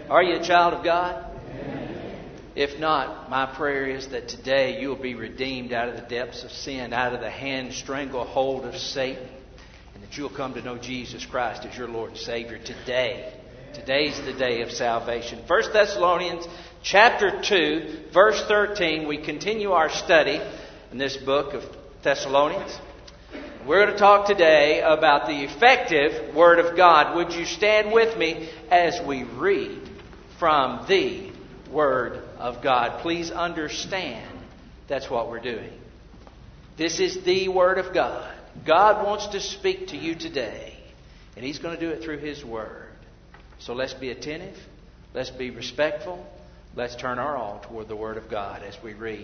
Are you a child of God? If not, my prayer is that today you'll be redeemed out of the depths of sin, out of the hand stranglehold of Satan, and that you'll come to know Jesus Christ as your Lord and Savior today. Today's the day of salvation. 1 Thessalonians chapter 2, verse 13. We continue our study in this book of Thessalonians. We're going to talk today about the effective Word of God. Would you stand with me as we read from the Word of God? Please understand that's what we're doing. This is the Word of God. God wants to speak to you today, and He's going to do it through His Word. So let's be attentive. Let's be respectful. Let's turn our all toward the Word of God as we read.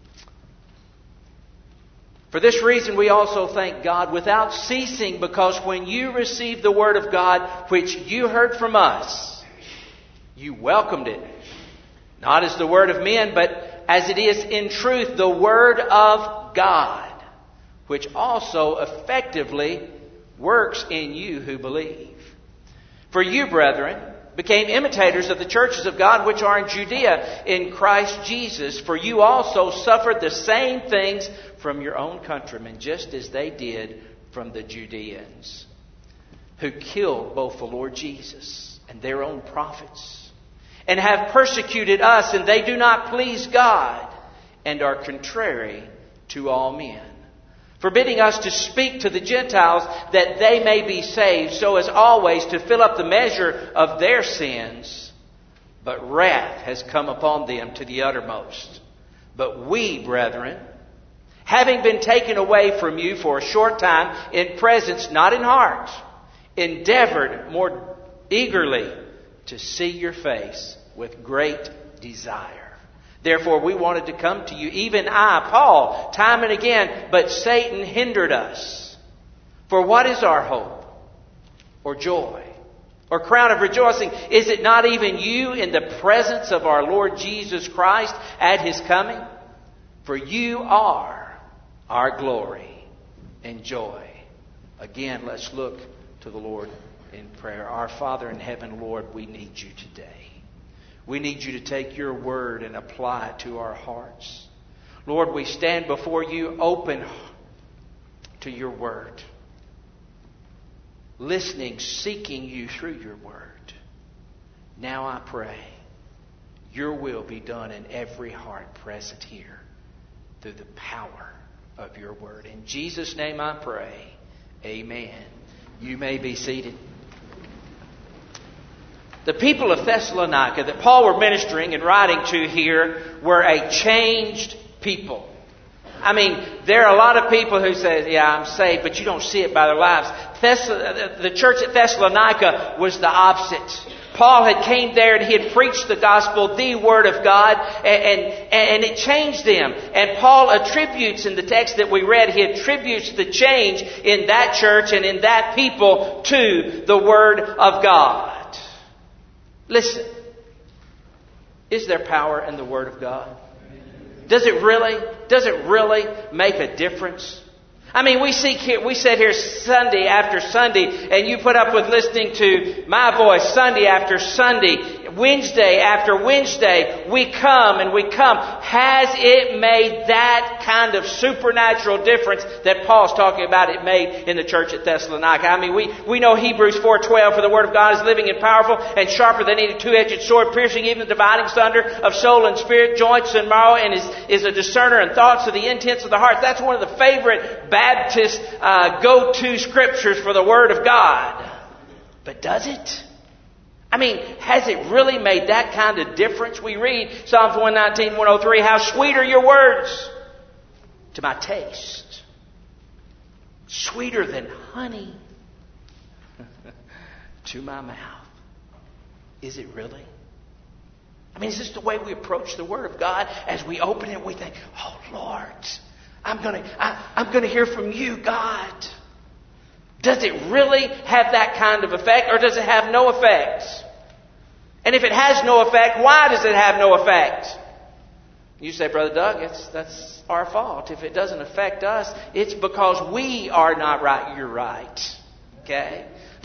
For this reason we also thank God without ceasing, because when you received the Word of God, which you heard from us, you welcomed it, not as the word of men, but as it is in truth the Word of God, which also effectively works in you who believe. For you, brethren, became imitators of the churches of God which are in Judea in Christ Jesus. For you also suffered the same things from your own countrymen, just as they did from the Judeans, who killed both the Lord Jesus and their own prophets, and have persecuted us, and they do not please God, and are contrary to all men, forbidding us to speak to the Gentiles that they may be saved, so as always to fill up the measure of their sins. But wrath has come upon them to the uttermost. But we, brethren, having been taken away from you for a short time, in presence, not in heart, endeavored more eagerly to see your face with great desire. Therefore, we wanted to come to you, even I, Paul, time and again, but Satan hindered us. For what is our hope, or joy, or crown of rejoicing? Is it not even you in the presence of our Lord Jesus Christ at His coming? For you are our glory and joy. Again, let's look to the Lord in prayer. Our Father in heaven, Lord, we need you today. We need you to take your word and apply it to our hearts. Lord, we stand before you open to your word, listening, seeking you through your word. Now I pray your will be done in every heart present here through the power of your word. In Jesus' name I pray. Amen. You may be seated. The people of Thessalonica that Paul were ministering and writing to here were a changed people. I mean, there are a lot of people who say, yeah, I'm saved, but you don't see it by their lives. The church at Thessalonica was the opposite. Paul had came there and he had preached the gospel, the Word of God, and it changed them. And Paul attributes in the text that we read, he attributes the change in that church and in that people to the Word of God. Listen, is there power in the Word of God? Does it really make a difference? I mean, we sit here Sunday after Sunday, and you put up with listening to my voice Sunday after Sunday, Wednesday after Wednesday. We come. Has it made that kind of supernatural difference that Paul's talking about it made in the church at Thessalonica? I mean, we know Hebrews 4:12, for the Word of God is living and powerful and sharper than any two-edged sword, piercing even the dividing asunder of soul and spirit, joints and marrow, and is a discerner in thoughts of the intents of the heart. That's one of the favorite Baptist go-to scriptures for the Word of God. But does it? I mean, has it really made that kind of difference? We read Psalms 119, 103, how sweet are your words to my taste. Sweeter than honey to my mouth. Is it really? I mean, is this the way we approach the Word of God? As we open it, we think, oh, Lord, I'm going to hear from you, God. Does it really have that kind of effect, or does it have no effect? And if it has no effect, why does it have no effect? You say, Brother Doug, that's our fault. If it doesn't affect us, it's because we are not right. You're right. Okay? The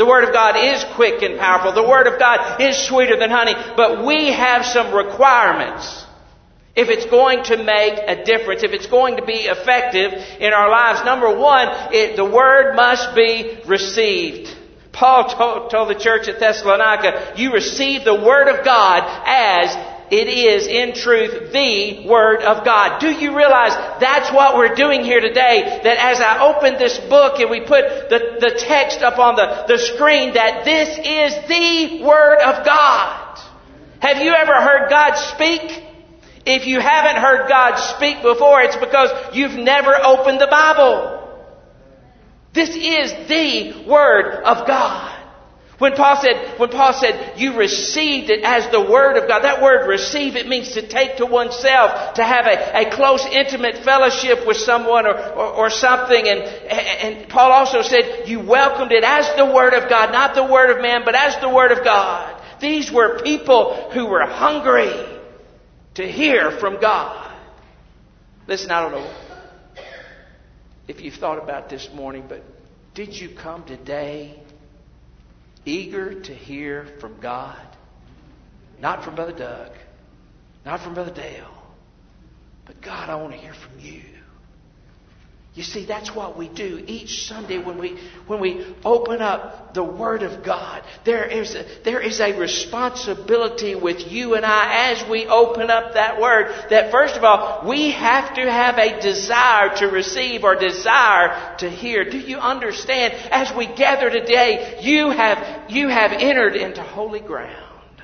The Word of God is quick and powerful. The Word of God is sweeter than honey. But we have some requirements if it's going to make a difference, if it's going to be effective in our lives. Number one, the Word must be received. Paul told the church at Thessalonica, you receive the Word of God as it is, in truth, the Word of God. Do you realize that's what we're doing here today? That as I open this book and we put the text up on the screen, that this is the Word of God. Have you ever heard God speak? If you haven't heard God speak before, it's because you've never opened the Bible. This is the Word of God. When Paul said, you received it as the Word of God, that word receive, it means to take to oneself, to have a close, intimate fellowship with someone or something. And Paul also said, you welcomed it as the Word of God, not the Word of man, but as the Word of God. These were people who were hungry to hear from God. Listen, I don't know if you've thought about this morning, but did you come today eager to hear from God? Not from Brother Doug, not from Brother Dale, but God, I want to hear from you. You see, that's what we do each Sunday when we open up the Word of God. There is a responsibility with you and I as we open up that Word, that first of all, we have to have a desire to receive or desire to hear. Do you understand? As we gather today, you have entered into holy ground.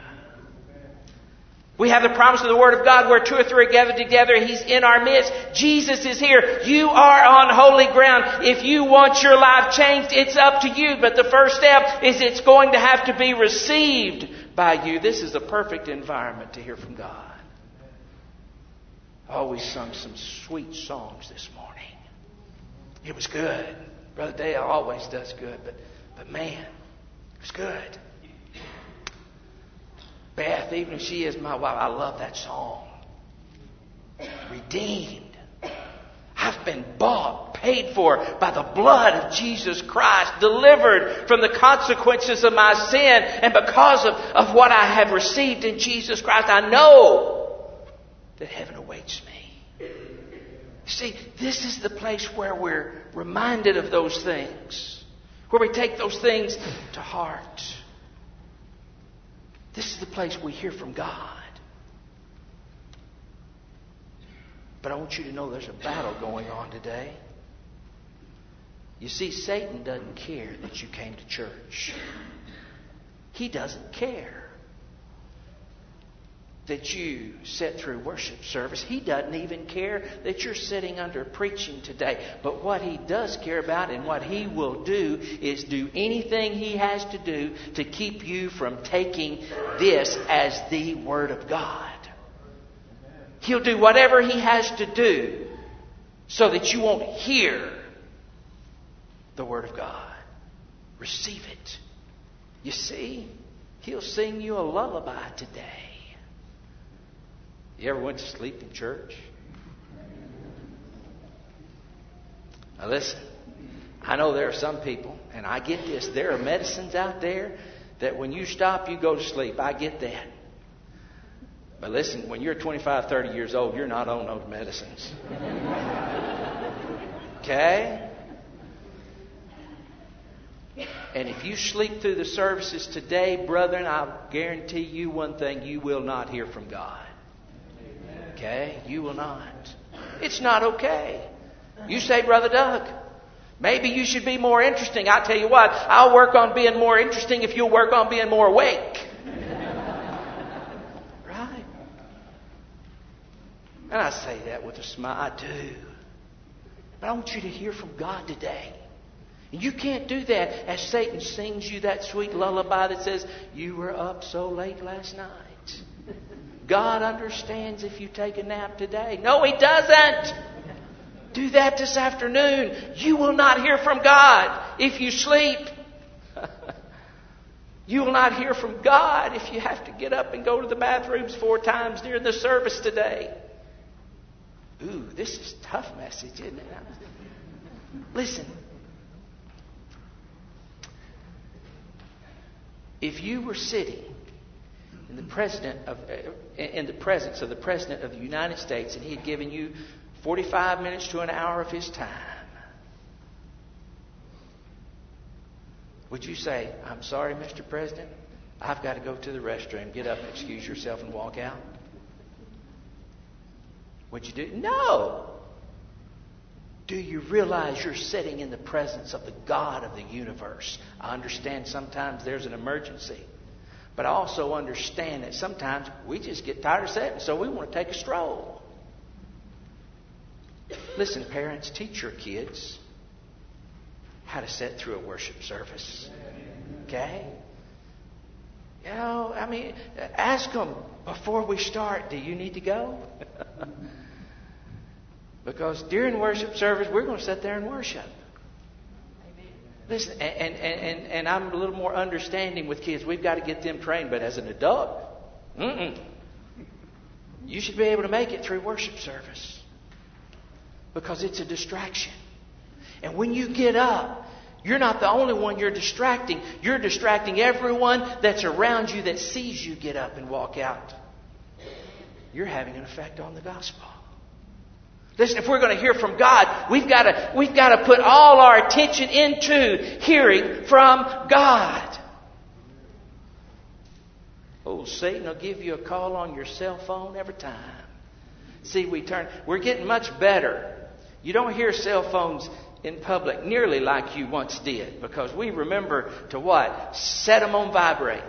We have the promise of the Word of God where two or three are gathered together. He's in our midst. Jesus is here. You are on holy ground. If you want your life changed, it's up to you. But the first step is it's going to have to be received by you. This is a perfect environment to hear from God. Oh, we sung some sweet songs this morning. It was good. Brother Dale always does good. But man, it was good. Beth, even if she is my wife, I love that song. Redeemed. I've been bought, paid for by the blood of Jesus Christ, delivered from the consequences of my sin, and because of what I have received in Jesus Christ, I know that heaven awaits me. You see, this is the place where we're reminded of those things, where we take those things to heart. This is the place we hear from God. But I want you to know there's a battle going on today. You see, Satan doesn't care that you came to church. He doesn't care that you sat through worship service. He doesn't even care that you're sitting under preaching today. But what he does care about and what he will do is do anything he has to do to keep you from taking this as the Word of God. He'll do whatever he has to do so that you won't hear the Word of God. Receive it. You see, he'll sing you a lullaby today. You ever went to sleep in church? Now listen, I know there are some people, and I get this, there are medicines out there that when you stop, you go to sleep. I get that. But listen, when you're 25, 30 years old, you're not on those medicines. Okay? And if you sleep through the services today, brethren, I'll guarantee you one thing, you will not hear from God. Okay? You will not. It's not okay. You say, Brother Doug, maybe you should be more interesting. I'll tell you what, I'll work on being more interesting if you'll work on being more awake. Right? And I say that with a smile. I do. But I want you to hear from God today. And you can't do that as Satan sings you that sweet lullaby that says, you were up so late last night. God understands if you take a nap today. No, He doesn't. Do that this afternoon. You will not hear from God if you sleep. You will not hear from God if you have to get up and go to the bathrooms 4 times during the service today. Ooh, this is a tough message, isn't it? Listen. If you were sitting in the presence of the President of the United States and he had given you 45 minutes to an hour of his time, would you say, "I'm sorry, Mr. President, I've got to go to the restroom. Get up and excuse yourself and walk out"? Would you do? No. Do you realize you're sitting in the presence of the God of the universe? I understand sometimes there's an emergency. But I also understand that sometimes we just get tired of sitting, so we want to take a stroll. Listen, parents, teach your kids how to sit through a worship service. Okay? You know, I mean, ask them before we start, do you need to go? Because during worship service, we're going to sit there and worship. Listen, and I'm a little more understanding with kids. We've got to get them trained. But as an adult, you should be able to make it through worship service. Because it's a distraction. And when you get up, you're not the only one you're distracting. You're distracting everyone that's around you that sees you get up and walk out. You're having an effect on the gospel. Listen, if we're going to hear from God, we've got to put all our attention into hearing from God. Oh, Satan will give you a call on your cell phone every time. See, we're getting much better. You don't hear cell phones in public nearly like you once did, because we remember to what? Set them on vibrate.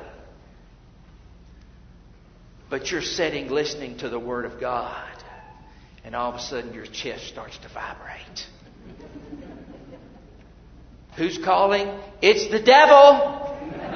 But you're sitting listening to the Word of God. And all of a sudden your chest starts to vibrate. Who's calling? It's the devil.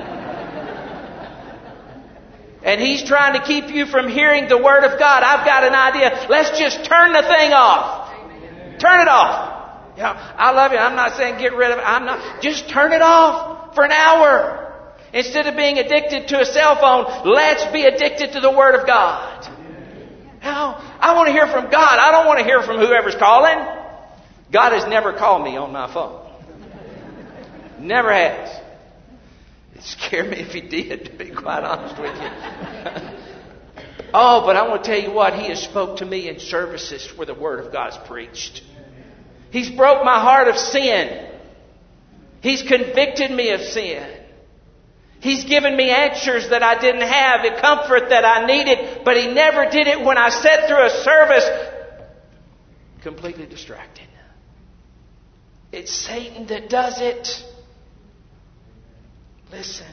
And he's trying to keep you from hearing the Word of God. I've got an idea. Let's just turn the thing off. Turn it off. You know, I love you. I'm not saying get rid of it. Just turn it off for an hour. Instead of being addicted to a cell phone, let's be addicted to the Word of God. Now, I want to hear from God. I don't want to hear from whoever's calling. God has never called me on my phone. Never has. It scared me if He did, to be quite honest with you. Oh, but I want to tell you what. He has spoke to me in services where the Word of God is preached. He's broke my heart of sin. He's convicted me of sin. He's given me answers that I didn't have, the comfort that I needed, but He never did it when I sat through a service completely distracted. It's Satan that does it. Listen.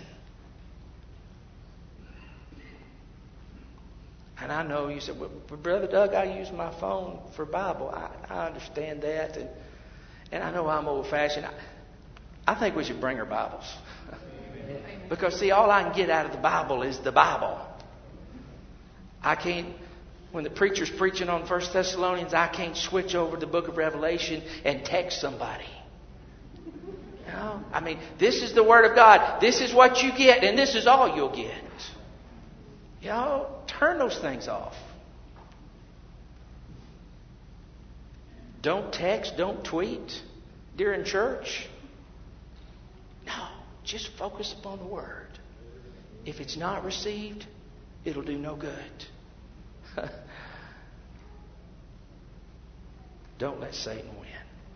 And I know you said, well, Brother Doug, I use my phone for Bible. I understand that. And I know I'm old-fashioned. I think we should bring our Bibles. Because, see, all I can get out of the Bible is the Bible. I can't, when the preacher's preaching on 1 Thessalonians, I can't switch over to the book of Revelation and text somebody. You know? I mean, this is the Word of God. This is what you get, and this is all you'll get. You know, turn those things off. Don't text, don't tweet during church. No. Just focus upon the Word. If it's not received, it'll do no good. Don't let Satan win.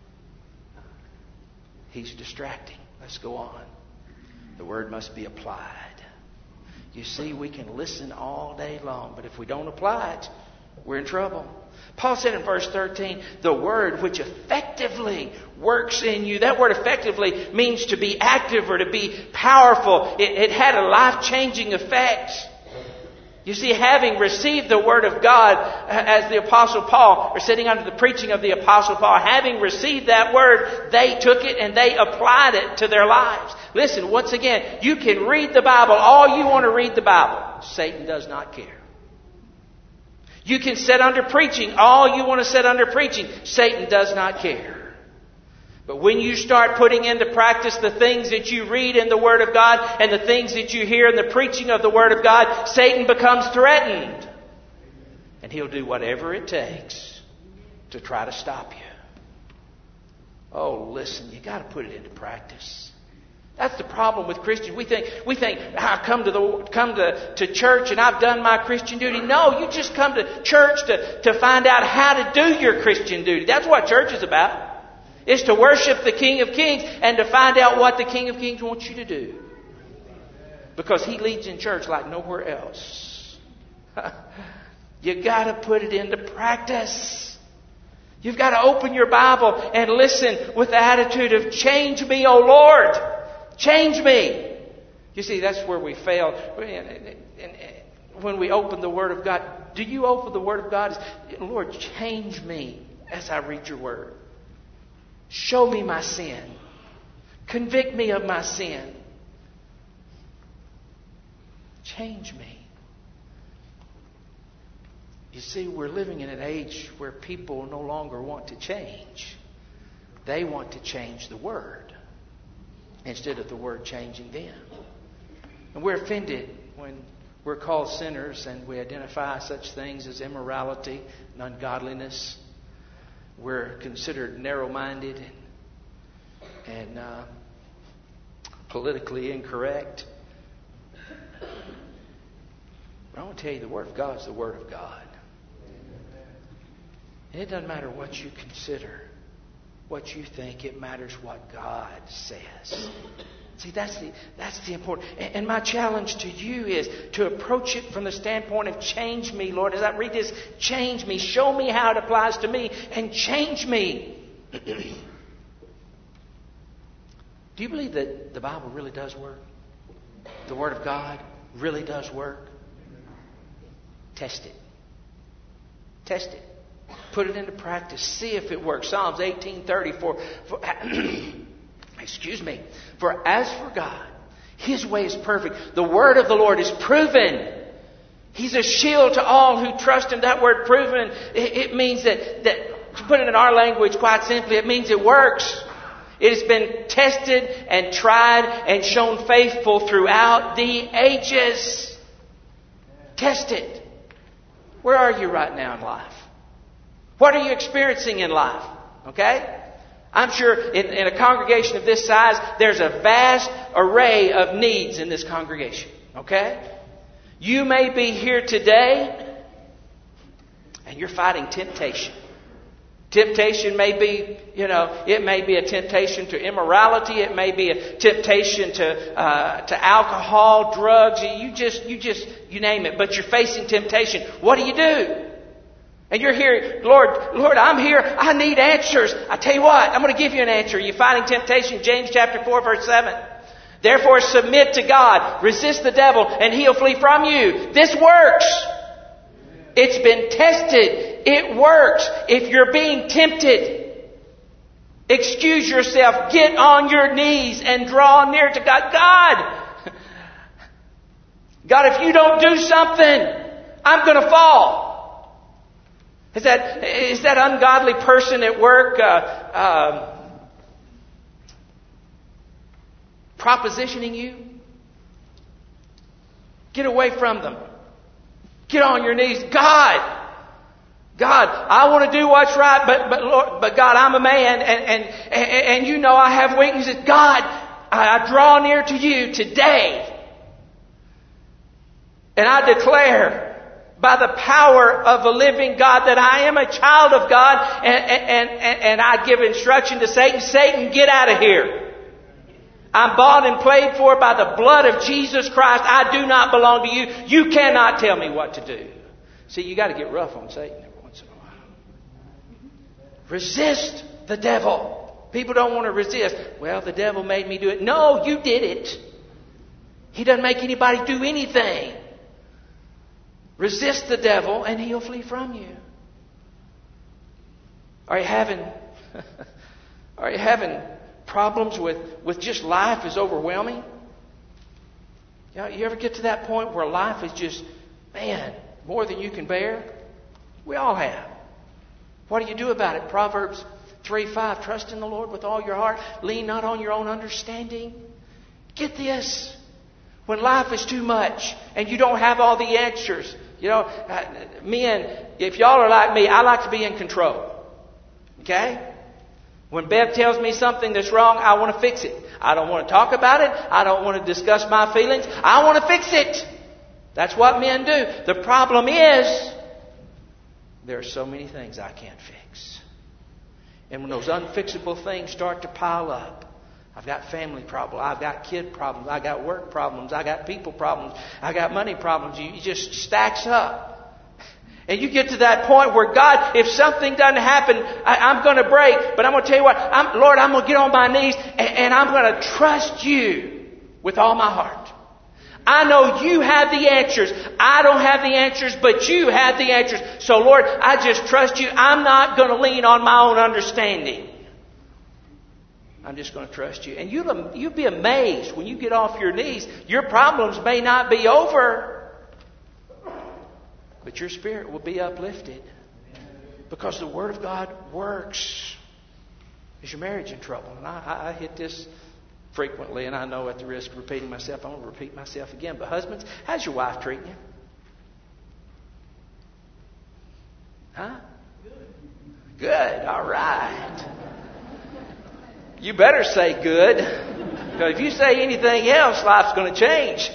He's distracting. Let's go on. The Word must be applied. You see, we can listen all day long, but if we don't apply it, we're in trouble. Paul said in verse 13, the Word which effectively works in you. That word effectively means to be active or to be powerful. It had a life-changing effect. You see, having received the Word of God, as the Apostle Paul, or sitting under the preaching of the Apostle Paul, having received that Word, they took it and they applied it to their lives. Listen, once again, you can read the Bible all you want to read the Bible. Satan does not care. You can sit under preaching all you want to sit under preaching. Satan does not care. But when you start putting into practice the things that you read in the Word of God and the things that you hear in the preaching of the Word of God, Satan becomes threatened. And he'll do whatever it takes to try to stop you. Oh, listen, you got to put it into practice. That's the problem with Christians. We think I come to church and I've done my Christian duty. No, you just come to church to find out how to do your Christian duty. That's what church is about. It's to worship the King of Kings and to find out what the King of Kings wants you to do. Because He leads in church like nowhere else. You got to put it into practice. You've got to open your Bible and listen with the attitude of, change me, O Lord. Change me. You see, that's where we fail. When we open the Word of God, do you open the Word of God? Lord, change me as I read your Word. Show me my sin. Convict me of my sin. Change me. You see, we're living in an age where people no longer want to change. They want to change the Word instead of the Word changing them. And we're offended when we're called sinners and we identify such things as immorality and ungodliness. We're considered narrow-minded and politically incorrect. But I want to tell you, the Word of God is the Word of God. And it doesn't matter what you consider, what you think. It matters what God says. See, that's the important. And my challenge to you is to approach it from the standpoint of, change me, Lord. As I read this, change me. Show me how it applies to me and change me. Do you believe that the Bible really does work? The Word of God really does work? Test it. Test it. Put it into practice. See if it works. Psalms 18:30. Excuse me. For as for God, His way is perfect. The word of the Lord is proven. He's a shield to all who trust Him. That word proven, it means that to put it in our language quite simply, it means it works. It has been tested and tried and shown faithful throughout the ages. Test it. Where are you right now in life? What are you experiencing in life? Okay? I'm sure in a congregation of this size, there's a vast array of needs in this congregation. Okay? You may be here today and you're fighting temptation. Temptation may be, it may be a temptation to immorality. It may be a temptation to alcohol, drugs. You name it. But you're facing temptation. What do? And you're here, Lord, I'm here. I need answers. I tell you what, I'm going to give you an answer. You're fighting temptation. James chapter 4, verse 7. Therefore submit to God. Resist the devil and He'll flee from you. This works. It's been tested. It works. If you're being tempted, excuse yourself. Get on your knees and draw near to God. God, if you don't do something, I'm going to fall. Is that ungodly person at work propositioning you? Get away from them. Get on your knees. God, I want to do what's right, but God, I'm a man, and you know I have weaknesses. God, I draw near to you today, and I declare, by the power of the living God, that I am a child of God, and I give instruction to Satan. Satan, get out of here. I'm bought and paid for by the blood of Jesus Christ. I do not belong to you. You cannot tell me what to do. See, you got to get rough on Satan every once in a while. Resist the devil. People don't want to resist. Well, the devil made me do it. No, you did it. He doesn't make anybody do anything. Resist the devil and he'll flee from you. Are you having problems with just life is overwhelming? You ever get to that point where life is just, more than you can bear? We all have. What do you do about it? Proverbs 3:5, trust in the Lord with all your heart. Lean not on your own understanding. Get this. When life is too much and you don't have all the answers. Men, if y'all are like me, I like to be in control. Okay? When Bev tells me something that's wrong, I want to fix it. I don't want to talk about it. I don't want to discuss my feelings. I want to fix it. That's what men do. The problem is, there are so many things I can't fix. And when those unfixable things start to pile up, I've got family problems, I've got kid problems, I've got work problems, I've got people problems, I've got money problems. You just stacks up. And you get to that point where God, if something doesn't happen, I'm going to break. But I'm going to tell you what, Lord, I'm going to get on my knees and I'm going to trust you with all my heart. I know you have the answers. I don't have the answers, but you have the answers. So Lord, I just trust you. I'm not going to lean on my own understanding. I'm just going to trust you. And you'll be amazed when you get off your knees. Your problems may not be over, but your spirit will be uplifted. Because the Word of God works. Is your marriage in trouble? And I hit this frequently, and I know at the risk of repeating myself, I'm going to repeat myself again. But husbands, how's your wife treating you? Huh? Good. All right. You better say good. Because if you say anything else, life's going to change.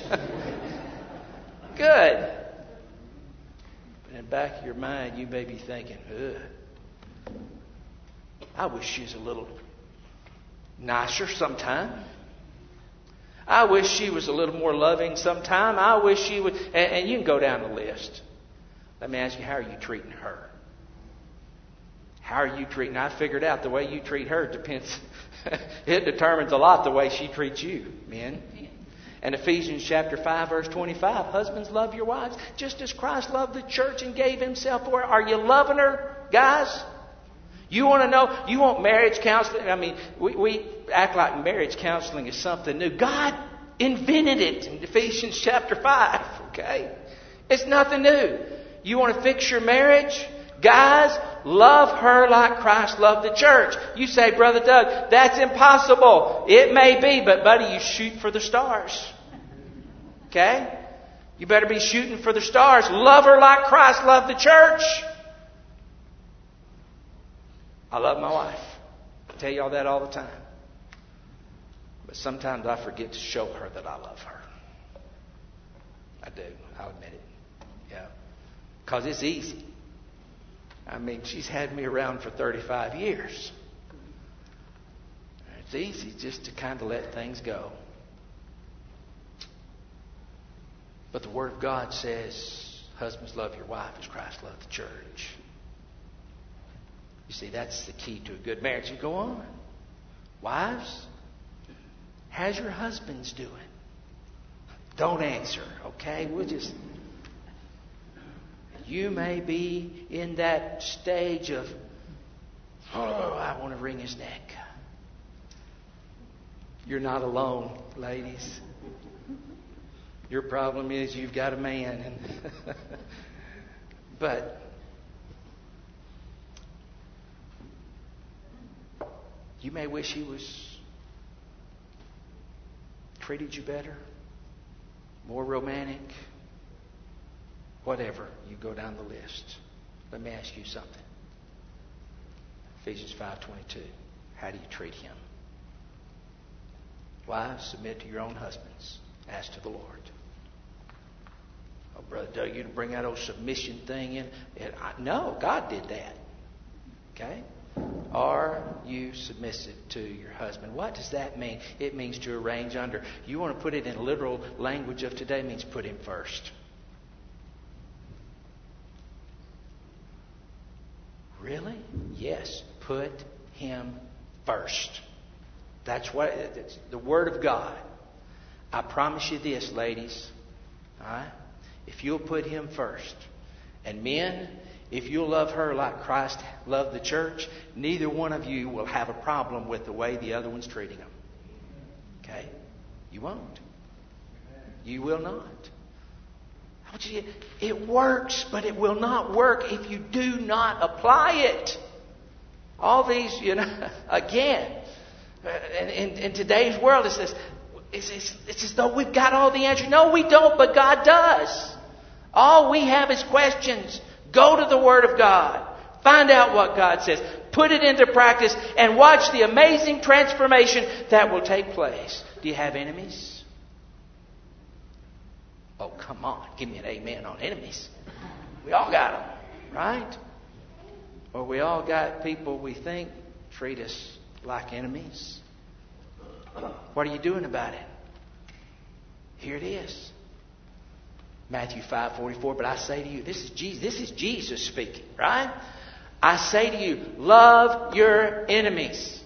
Good. But in the back of your mind, you may be thinking, ugh, I wish she was a little nicer sometime. I wish she was a little more loving sometime. I wish she would. And you can go down the list. Let me ask you, how are you treating her? How are you treating her? I figured out the way you treat her depends. It determines a lot the way she treats you, men. And Ephesians chapter 5, verse 25. Husbands, love your wives just as Christ loved the church and gave himself for her. Are you loving her, guys? You want to know? You want marriage counseling? I mean, we act like marriage counseling is something new. God invented it in Ephesians chapter 5. Okay? It's nothing new. You want to fix your marriage? Guys, love her like Christ loved the church. You say, Brother Doug, that's impossible. It may be, but buddy, you shoot for the stars. Okay? You better be shooting for the stars. Love her like Christ loved the church. I love my wife. I tell y'all that all the time. But sometimes I forget to show her that I love her. I do. I'll admit it. Yeah. Because it's easy. I mean, she's had me around for 35 years. It's easy just to kind of let things go. But the Word of God says, husbands, love your wife as Christ loved the church. You see, that's the key to a good marriage. You go on. Wives, how's your husbands doing? Don't answer, okay? You may be in that stage of, I want to wring his neck. You're not alone, ladies. Your problem is you've got a man. But you may wish he was treated you better, more romantic. Whatever, you go down the list. Let me ask you something. Ephesians 5:22. How do you treat him? Wives, submit to your own husbands as to the Lord. Oh, Brother Doug, you to bring that old submission thing in? No, God did that. Okay? Are you submissive to your husband? What does that mean? It means to arrange under. You want to put it in literal language of today, it means put him first. Really? Yes. Put him first. That's what it's the Word of God. I promise you this, ladies. All right? If you'll put him first. And men, if you'll love her like Christ loved the church, neither one of you will have a problem with the way the other one's treating them. Okay? You won't. You will not. It works, but it will not work if you do not apply it. All these, again, in today's world, it's as though we've got all the answers. No, we don't, but God does. All we have is questions. Go to the Word of God. Find out what God says. Put it into practice and watch the amazing transformation that will take place. Do you have enemies? Oh, come on. Give me an amen on enemies. We all got them, right? Or we all got people we think treat us like enemies. What are you doing about it? Here it is. Matthew 5:44. But I say to you, this is Jesus speaking, right? I say to you, love your enemies.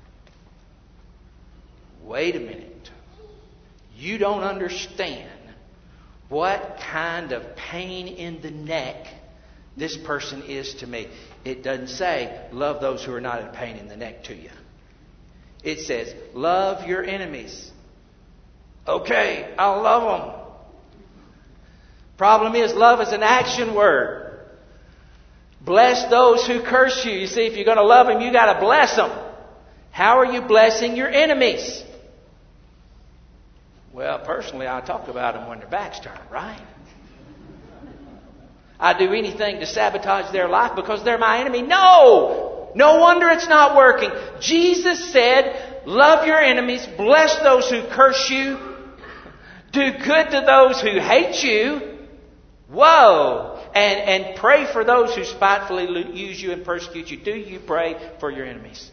Wait a minute. You don't understand what kind of pain in the neck this person is to me. It doesn't say, love those who are not in pain in the neck to you. It says, love your enemies. Okay, I'll love them. Problem is, love is an action word. Bless those who curse you. You see, if you're going to love them, you got to bless them. How are you blessing your enemies? Well, personally, I talk about them when their back's turned, right? I do anything to sabotage their life because they're my enemy. No! No wonder it's not working. Jesus said, love your enemies, bless those who curse you, do good to those who hate you. Whoa! And pray for those who spitefully use you and persecute you. Do you pray for your enemies?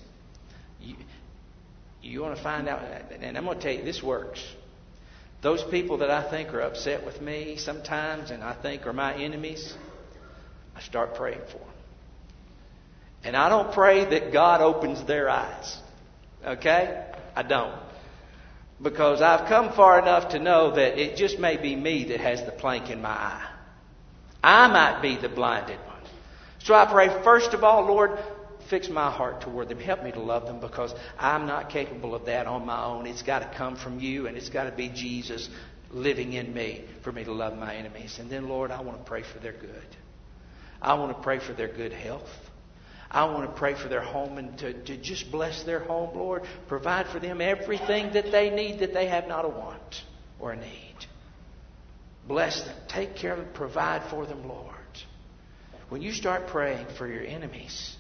You want to find out, and I'm going to tell you, this works. Those people that I think are upset with me sometimes and I think are my enemies, I start praying for them. And I don't pray that God opens their eyes. Okay? I don't. Because I've come far enough to know that it just may be me that has the plank in my eye. I might be the blinded one. So I pray, first of all, Lord, fix my heart toward them. Help me to love them because I'm not capable of that on my own. It's got to come from you, and it's got to be Jesus living in me for me to love my enemies. And then, Lord, I want to pray for their good. I want to pray for their good health. I want to pray for their home and to just bless their home, Lord. Provide for them everything that they need that they have not a want or a need. Bless them. Take care of them. Provide for them, Lord. When you start praying for your enemies,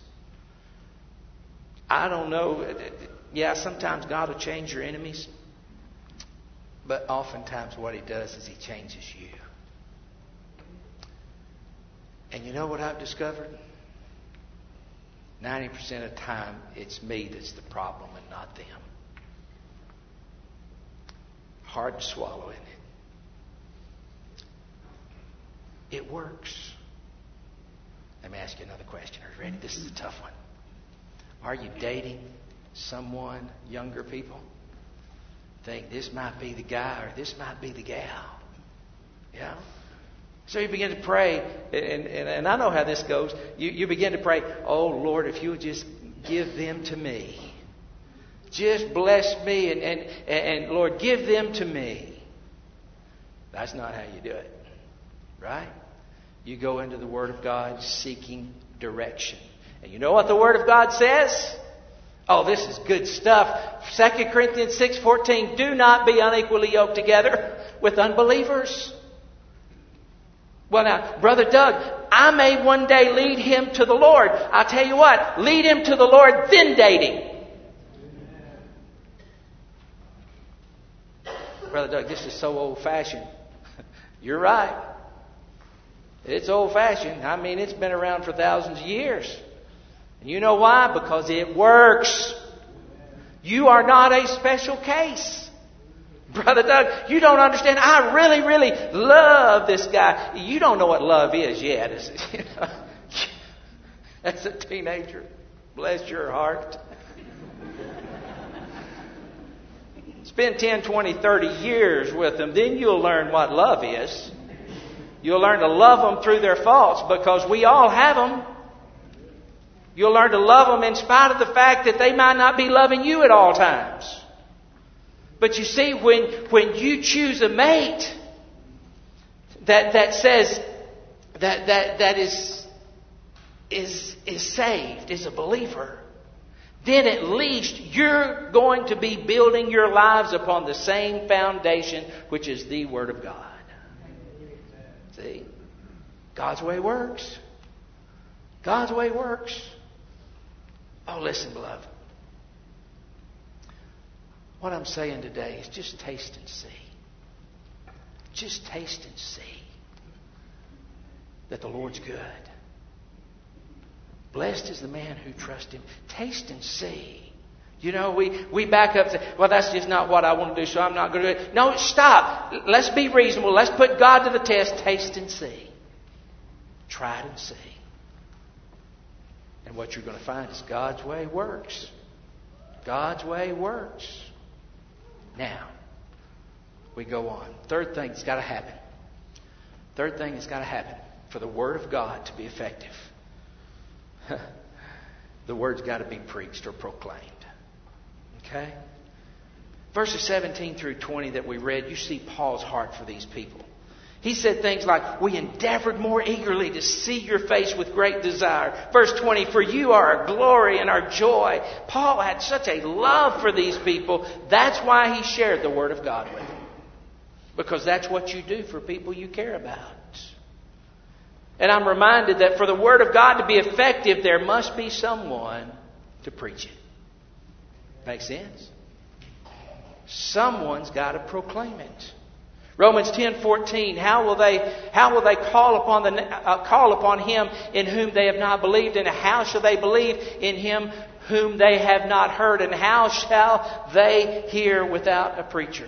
I don't know. Yeah, sometimes God will change your enemies. But oftentimes what He does is He changes you. And you know what I've discovered? 90% of the time, it's me that's the problem and not them. Hard to swallow, isn't it? It works. Let me ask you another question. Are you ready? This is a tough one. Are you dating someone, younger people? Think this might be the guy or this might be the gal. Yeah? So you begin to pray, and I know how this goes. You begin to pray, oh, Lord, if you would just give them to me. Just bless me, and Lord, give them to me. That's not how you do it, right? You go into the Word of God seeking direction. And you know what the Word of God says? Oh, this is good stuff. 2 Corinthians 6:14, do not be unequally yoked together with unbelievers. Well, now, Brother Doug, I may one day lead him to the Lord. I'll tell you what, lead him to the Lord, then date him. Brother Doug, this is so old-fashioned. You're right. It's old-fashioned. I mean, it's been around for thousands of years. And you know why? Because it works. You are not a special case. Brother Doug, you don't understand. I really, really love this guy. You don't know what love is yet. You know? As a teenager, bless your heart. Spend 10, 20, 30 years with them. Then you'll learn what love is. You'll learn to love them through their faults because we all have them. You'll learn to love them in spite of the fact that they might not be loving you at all times. But you see, when you choose a mate that says that is saved, is a believer, then at least you're going to be building your lives upon the same foundation, which is the Word of God. See? God's way works. God's way works. Oh, listen, beloved. What I'm saying today is just taste and see. Just taste and see that the Lord's good. Blessed is the man who trusts Him. Taste and see. You know, we back up and say, well, that's just not what I want to do, so I'm not going to do it. No, stop. Let's be reasonable. Let's put God to the test. Taste and see. Try it and see. And what you're going to find is God's way works. God's way works. Now, we go on. Third thing that's got to happen. Third thing that's got to happen for the Word of God to be effective. The Word's got to be preached or proclaimed. Okay? Verses 17 through 20 that we read, you see Paul's heart for these people. He said things like, we endeavored more eagerly to see your face with great desire. Verse 20, for you are our glory and our joy. Paul had such a love for these people. That's why he shared the Word of God with them. Because that's what you do for people you care about. And I'm reminded that for the Word of God to be effective, there must be someone to preach it. Make sense? Someone's got to proclaim it. Romans 10:14. How will they call upon Him in whom they have not believed? And how shall they believe in Him whom they have not heard? And how shall they hear without a preacher?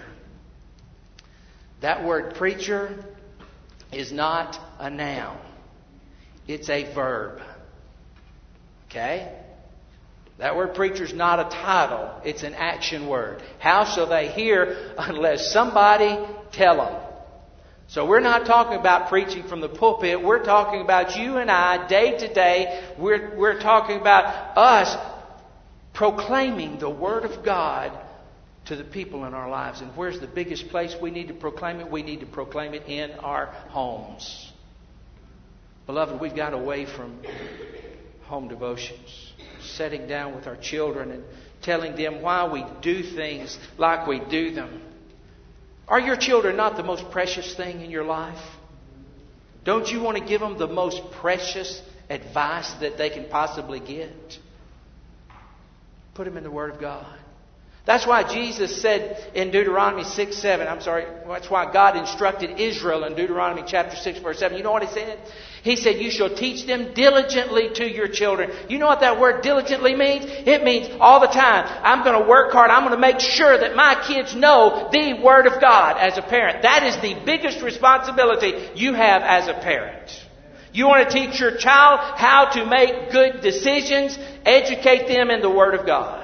That word preacher is not a noun. It's a verb. Okay? That word preacher is not a title. It's an action word. How shall they hear unless somebody tell them? So we're not talking about preaching from the pulpit. We're talking about you and I day to day. We're talking about us proclaiming the Word of God to the people in our lives. And where's the biggest place we need to proclaim it? We need to proclaim it in our homes. Beloved, we've got away from home devotions, sitting down with our children and telling them why we do things like we do them. Are your children not the most precious thing in your life? Don't you want to give them the most precious advice that they can possibly get? Put them in the Word of God. That's why Jesus said in Deuteronomy 6:7, that's why God instructed Israel in Deuteronomy chapter 6, verse 7. You know what He said? He said, you shall teach them diligently to your children. You know what that word diligently means? It means all the time. I'm going to work hard. I'm going to make sure that my kids know the Word of God as a parent. That is the biggest responsibility you have as a parent. You want to teach your child how to make good decisions? Educate them in the Word of God.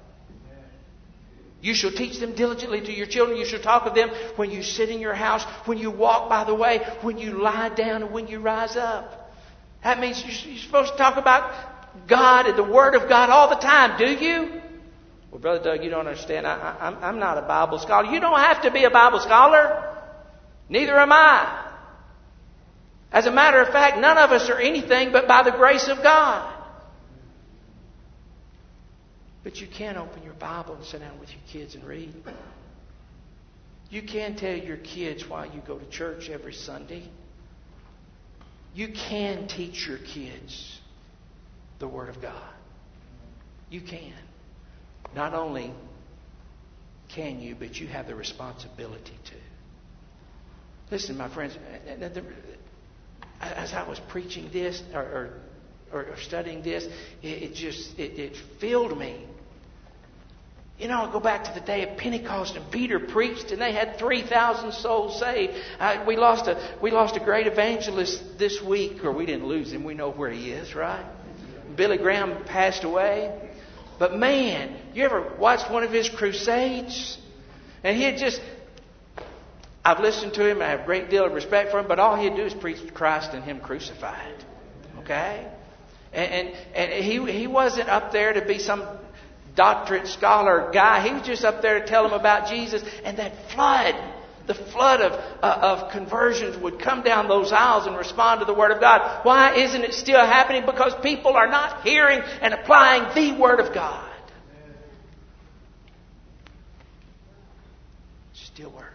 You shall teach them diligently to your children. You shall talk of them when you sit in your house, when you walk by the way, when you lie down, and when you rise up. That means you're supposed to talk about God and the Word of God all the time, do you? Well, Brother Doug, you don't understand. I'm not a Bible scholar. You don't have to be a Bible scholar. Neither am I. As a matter of fact, none of us are anything but by the grace of God. But you can open your Bible and sit down with your kids and read. You can tell your kids why you go to church every Sunday. You can teach your kids the Word of God. You can. Not only can you, but you have the responsibility to. Listen, my friends, as I was preaching this or studying this, it filled me. You know, I go back to the day of Pentecost and Peter preached and they had 3,000 souls saved. We lost a great evangelist this week, or we didn't lose him. We know where he is, right? Billy Graham passed away. But man, you ever watched one of his crusades? And I've listened to him. I have a great deal of respect for him. But all he'd do is preach Christ and Him crucified. Okay? And he wasn't up there to be some doctorate scholar guy. He was just up there to tell them about Jesus. And that the flood of conversions would come down those aisles and respond to the Word of God. Why isn't it still happening? Because people are not hearing and applying the Word of God. It still works.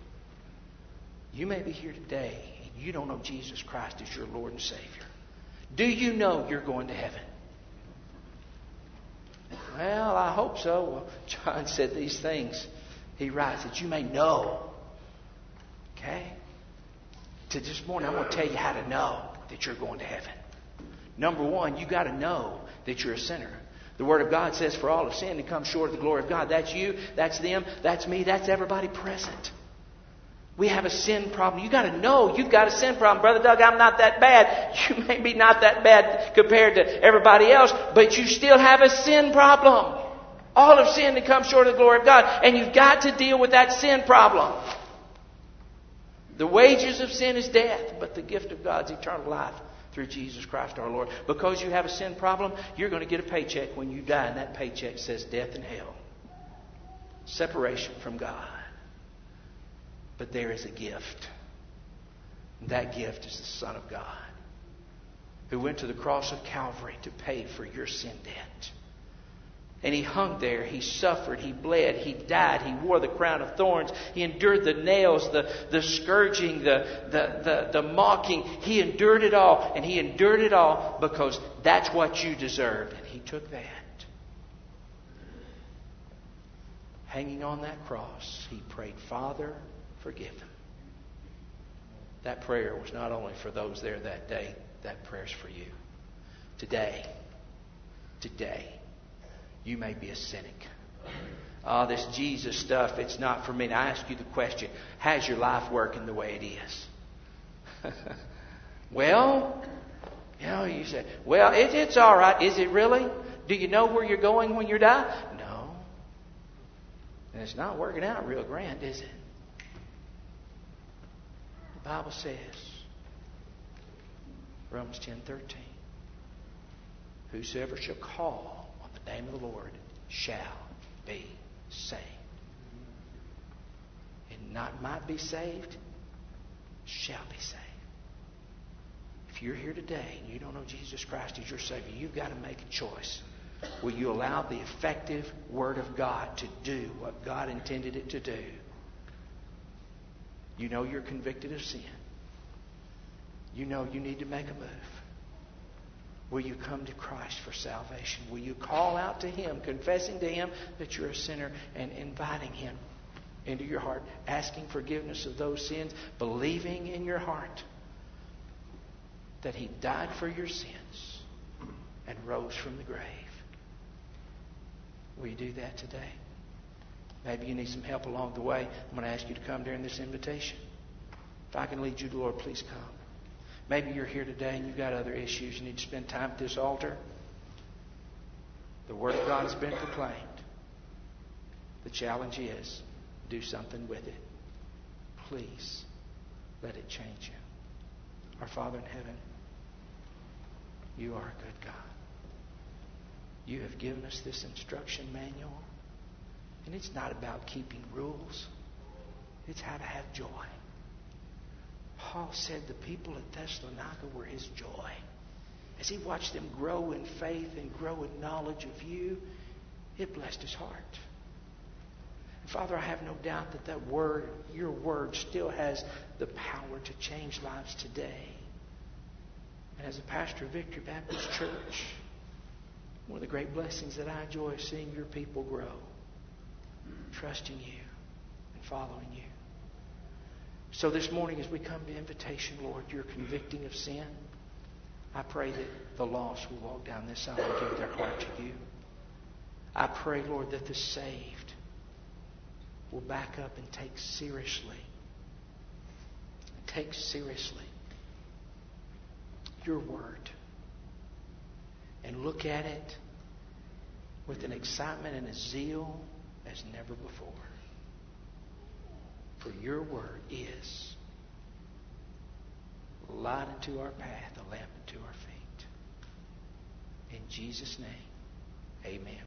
You may be here today and you don't know Jesus Christ as your Lord and Savior. Do you know you're going to heaven? Well, I hope so. Well, John said these things. He writes that you may know. Okay? To this morning, I'm going to tell you how to know that you're going to heaven. Number one, you got to know that you're a sinner. The Word of God says, for all have sinned and come short of the glory of God. That's you, that's them, that's me, that's everybody present. We have a sin problem. You got to know you've got a sin problem. Brother Doug, I'm not that bad. You may be not that bad compared to everybody else, but you still have a sin problem. All have sinned and come short of the glory of God. And you've got to deal with that sin problem. The wages of sin is death, but the gift of God's eternal life through Jesus Christ our Lord. Because you have a sin problem, you're going to get a paycheck when you die, and that paycheck says death and hell. Separation from God. But there is a gift. And that gift is the Son of God, who went to the cross of Calvary to pay for your sin debt. And He hung there. He suffered. He bled. He died. He wore the crown of thorns. He endured the nails, the scourging, the mocking. He endured it all. And He endured it all because that's what you deserved. And He took that. Hanging on that cross, He prayed, Father, forgive them. That prayer was not only for those there that day. That prayer's for you. Today, you may be a cynic. This Jesus stuff, it's not for me. And I ask you the question, how's your life working the way it is? Well, you say, well, it's all right. Is it really? Do you know where you're going when you die? No. And it's not working out real grand, is it? The Bible says, Romans 10:13, whosoever shall call on the name of the Lord shall be saved. And not might be saved, shall be saved. If you're here today and you don't know Jesus Christ as your Savior, you've got to make a choice. Will you allow the effective Word of God to do what God intended it to do? You know you're convicted of sin. You know you need to make a move. Will you come to Christ for salvation? Will you call out to Him, confessing to Him that you're a sinner and inviting Him into your heart, asking forgiveness of those sins, believing in your heart that He died for your sins and rose from the grave? Will you do that today? Maybe you need some help along the way. I'm going to ask you to come during this invitation. If I can lead you to the Lord, please come. Maybe you're here today and you've got other issues. You need to spend time at this altar. The Word of God has been proclaimed. The challenge is, do something with it. Please let it change you. Our Father in heaven, You are a good God. You have given us this instruction manual. And it's not about keeping rules. It's how to have joy. Paul said the people at Thessalonica were his joy. As he watched them grow in faith and grow in knowledge of You, it blessed his heart. And Father, I have no doubt that Word, Your Word, still has the power to change lives today. And as a pastor of Victory Baptist Church, one of the great blessings that I enjoy is seeing Your people grow, trusting You and following You. So this morning as we come to invitation, Lord, You're convicting of sin. I pray that the lost will walk down this aisle and give their heart to You. I pray, Lord, that the saved will back up and take seriously Your Word and look at it with an excitement and a zeal as never before. For Your Word is a light unto our path, a lamp unto our feet. In Jesus' name, amen.